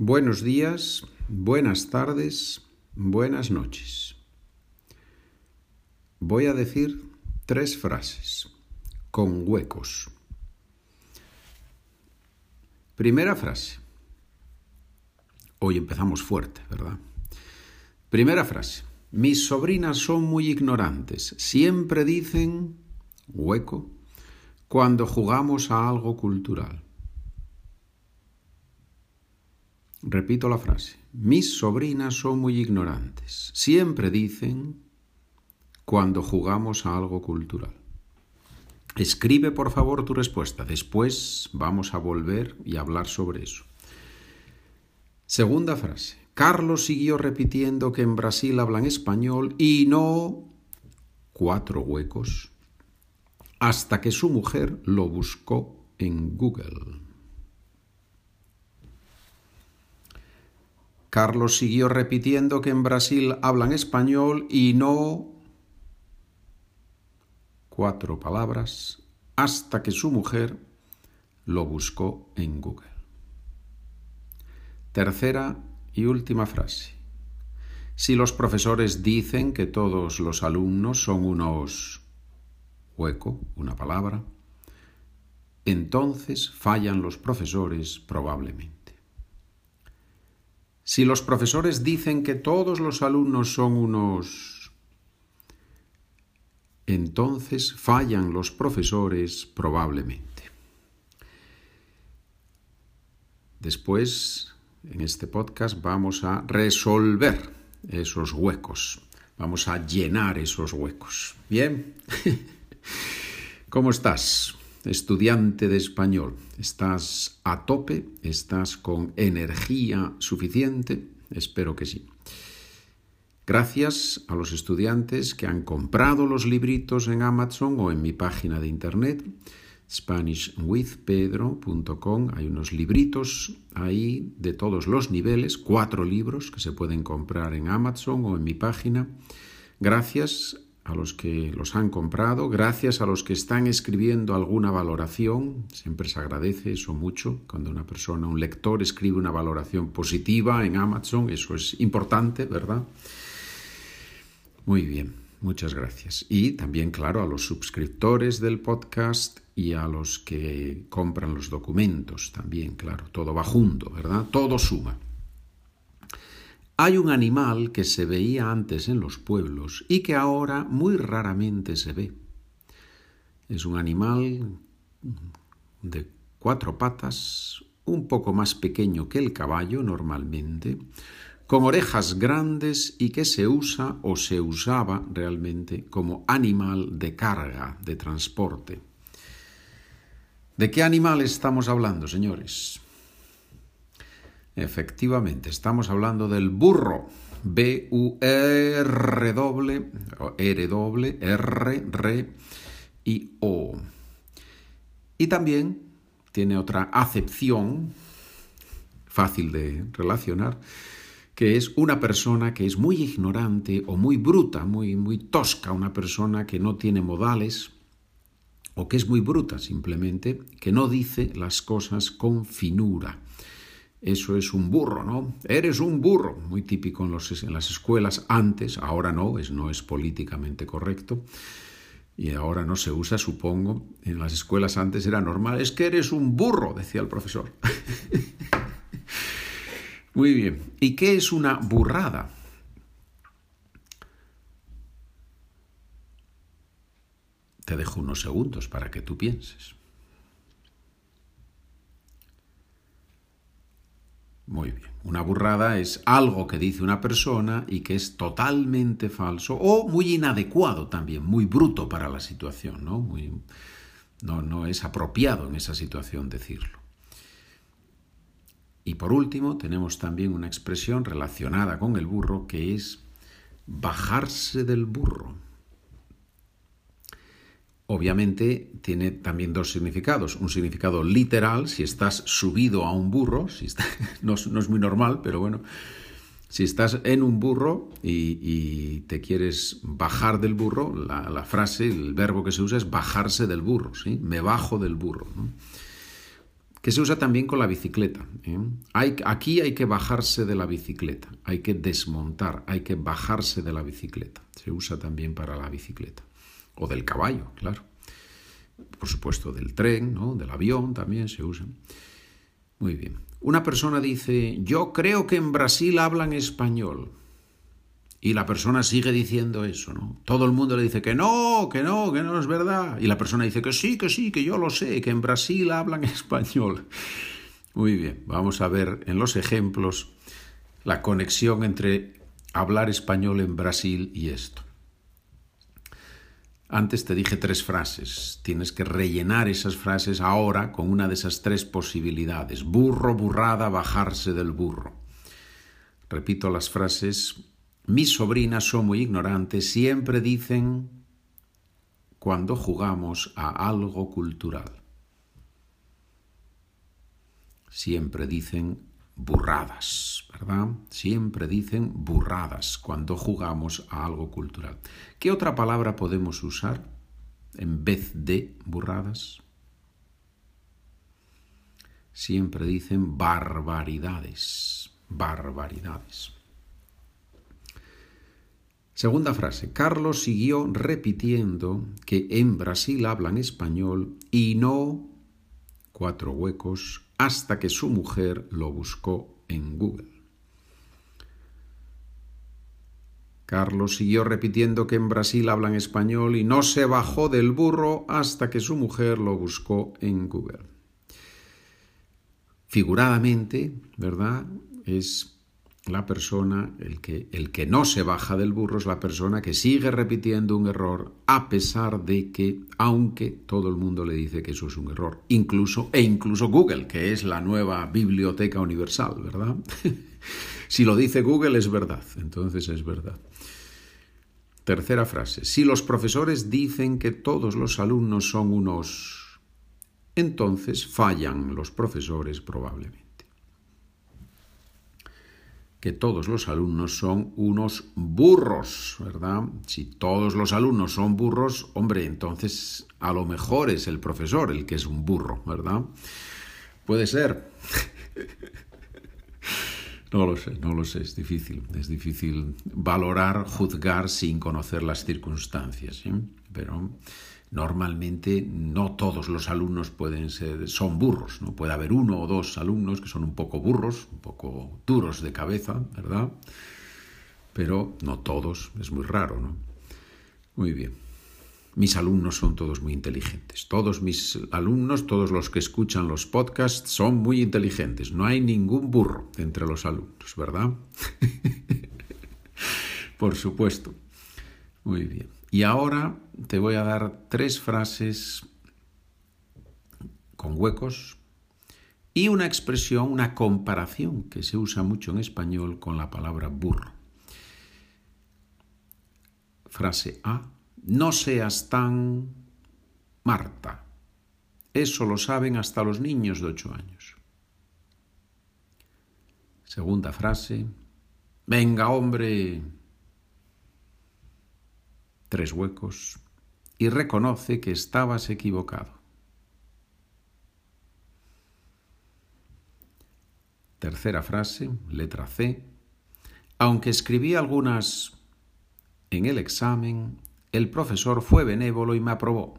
Buenos días, buenas tardes, buenas noches. Voy a decir 3 frases con huecos. Primera frase. Hoy empezamos fuerte, ¿verdad? Primera frase. Mis sobrinas son muy ignorantes. Siempre dicen, hueco, cuando jugamos a algo cultural. Repito la frase. Mis sobrinas son muy ignorantes. Siempre dicen cuando jugamos a algo cultural. Escribe, por favor, tu respuesta. Después vamos a volver y hablar sobre eso. Segunda frase. Carlos siguió repitiendo que en Brasil hablan español y no 4 huecos hasta que su mujer lo buscó en Google. Carlos siguió repitiendo que en Brasil hablan español y no 4 palabras hasta que su mujer lo buscó en Google. Tercera y última frase. Si los profesores dicen que todos los alumnos son unos hueco, una palabra, entonces fallan los profesores probablemente. Si los profesores dicen que todos los alumnos son unos, entonces fallan los profesores probablemente. Después, en este podcast, vamos a resolver esos huecos. Vamos a llenar esos huecos. ¿Bien? ¿Cómo estás, estudiante de español? ¿Estás a tope? ¿Estás con energía suficiente? Espero que sí. Gracias a los estudiantes que han comprado los libritos en Amazon o en mi página de internet, SpanishWithPedro.com. Hay unos libritos ahí de todos los niveles, 4 libros que se pueden comprar en Amazon o en mi página. Gracias a los que los han comprado, gracias a los que están escribiendo alguna valoración. Siempre se agradece eso mucho, cuando una persona, un lector, escribe una valoración positiva en Amazon. Eso es importante, ¿verdad? Muy bien, muchas gracias. Y también, claro, a los suscriptores del podcast y a los que compran los documentos también, claro. Todo va junto, ¿verdad? Todo suma. Hay un animal que se veía antes en los pueblos y que ahora muy raramente se ve. Es un animal de 4 patas, un poco más pequeño que el caballo normalmente, con orejas grandes y que se usa o se usaba realmente como animal de carga, de transporte. ¿De qué animal estamos hablando, señores? Efectivamente, estamos hablando del burro. B-U-R-W, R-W, R, R y O. Y también tiene otra acepción fácil de relacionar, que es una persona que es muy ignorante o muy bruta, muy tosca, una persona que no tiene modales o que es muy bruta simplemente, que no dice las cosas con finura. Eso es un burro, ¿no? Eres un burro, muy típico en las escuelas antes, ahora no es políticamente correcto y ahora no se usa, supongo. En las escuelas antes era normal, es que eres un burro, decía el profesor. Muy bien, ¿y qué es una burrada? Te dejo unos segundos para que tú pienses. Muy bien. Una burrada es algo que dice una persona y que es totalmente falso o muy inadecuado también, muy bruto para la situación, ¿no? No es apropiado en esa situación decirlo. Y por último, tenemos también una expresión relacionada con el burro que es bajarse del burro. Obviamente tiene también 2 significados. Un significado literal, si estás subido a un burro, no es muy normal, pero bueno, si estás en un burro y te quieres bajar del burro, la frase, el verbo que se usa es bajarse del burro, ¿sí? Me bajo del burro, ¿no? que se usa también con la bicicleta. Aquí hay que bajarse de la bicicleta, hay que desmontar, hay que bajarse de la bicicleta. Se usa también para la bicicleta. O del caballo, claro. Por supuesto, del tren, ¿no? Del avión también se usa. Muy bien. Una persona dice, yo creo que en Brasil hablan español. Y la persona sigue diciendo eso, ¿no? Todo el mundo le dice que no es verdad. Y la persona dice que sí, que yo lo sé, que en Brasil hablan español. Muy bien, vamos a ver en los ejemplos la conexión entre hablar español en Brasil y esto. Antes te dije 3 frases. Tienes que rellenar esas frases ahora con una de esas 3 posibilidades. Burro, burrada, bajarse del burro. Repito las frases. Mis sobrinas son muy ignorantes, siempre dicen cuando jugamos a algo cultural. Siempre dicen burradas, ¿verdad? Siempre dicen burradas cuando jugamos a algo cultural. ¿Qué otra palabra podemos usar en vez de burradas? Siempre dicen barbaridades, barbaridades. Segunda frase. Carlos siguió repitiendo que en Brasil hablan español y no, 4 huecos, hasta que su mujer lo buscó en Google. Carlos siguió repitiendo que en Brasil hablan español y no se bajó del burro hasta que su mujer lo buscó en Google. Figuradamente, ¿verdad? Es la persona, el que no se baja del burro es la persona que sigue repitiendo un error a pesar de que, aunque todo el mundo le dice que eso es un error, incluso Google, que es la nueva biblioteca universal, ¿verdad? Si lo dice Google es verdad, entonces es verdad. Tercera frase. Si los profesores dicen que todos los alumnos son unos, entonces fallan los profesores probablemente. Que todos los alumnos son unos burros, ¿verdad? Si todos los alumnos son burros, hombre, entonces a lo mejor es el profesor el que es un burro, ¿verdad? Puede ser. No lo sé, es difícil valorar, juzgar sin conocer las circunstancias, ¿sí? Pero normalmente no todos los alumnos son burros, ¿no? Puede haber 1 o 2 alumnos que son un poco burros, un poco duros de cabeza, ¿verdad? Pero no todos, es muy raro, ¿no? Muy bien. Mis alumnos son todos muy inteligentes. Todos mis alumnos, todos los que escuchan los podcasts, son muy inteligentes. No hay ningún burro entre los alumnos, ¿verdad? Por supuesto. Muy bien. Y ahora te voy a dar 3 frases con huecos y una expresión, una comparación que se usa mucho en español con la palabra burro. Frase A. No seas tan Marta. Eso lo saben hasta los niños de 8 años. Segunda frase. Venga, hombre. 3 huecos. Y reconoce que estabas equivocado. Tercera frase, letra C. Aunque escribí algunas en el examen, el profesor fue benévolo y me aprobó.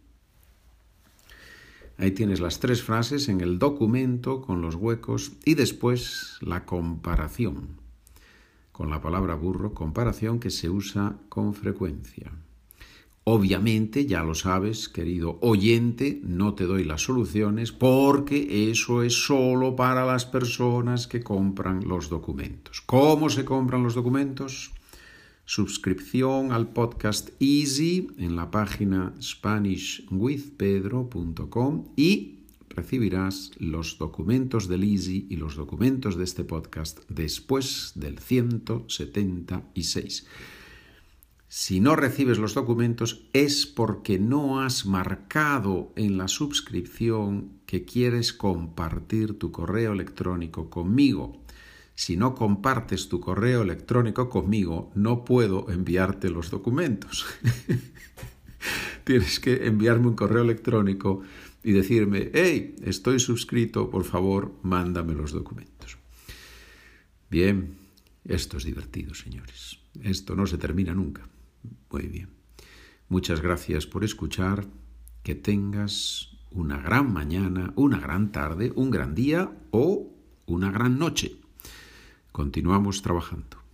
Ahí tienes las 3 frases en el documento con los huecos y después la comparación con la palabra burro, comparación que se usa con frecuencia. Obviamente, ya lo sabes, querido oyente, no te doy las soluciones porque eso es solo para las personas que compran los documentos. ¿Cómo se compran los documentos? Suscripción al podcast Easy en la página SpanishWithPedro.com y recibirás los documentos del Easy y los documentos de este podcast después del 176. Si no recibes los documentos es porque no has marcado en la suscripción que quieres compartir tu correo electrónico conmigo. Si no compartes tu correo electrónico conmigo, no puedo enviarte los documentos. Tienes que enviarme un correo electrónico y decirme, hey, estoy suscrito, por favor, mándame los documentos. Bien, esto es divertido, señores. Esto no se termina nunca. Muy bien. Muchas gracias por escuchar. Que tengas una gran mañana, una gran tarde, un gran día o una gran noche. Continuamos trabajando.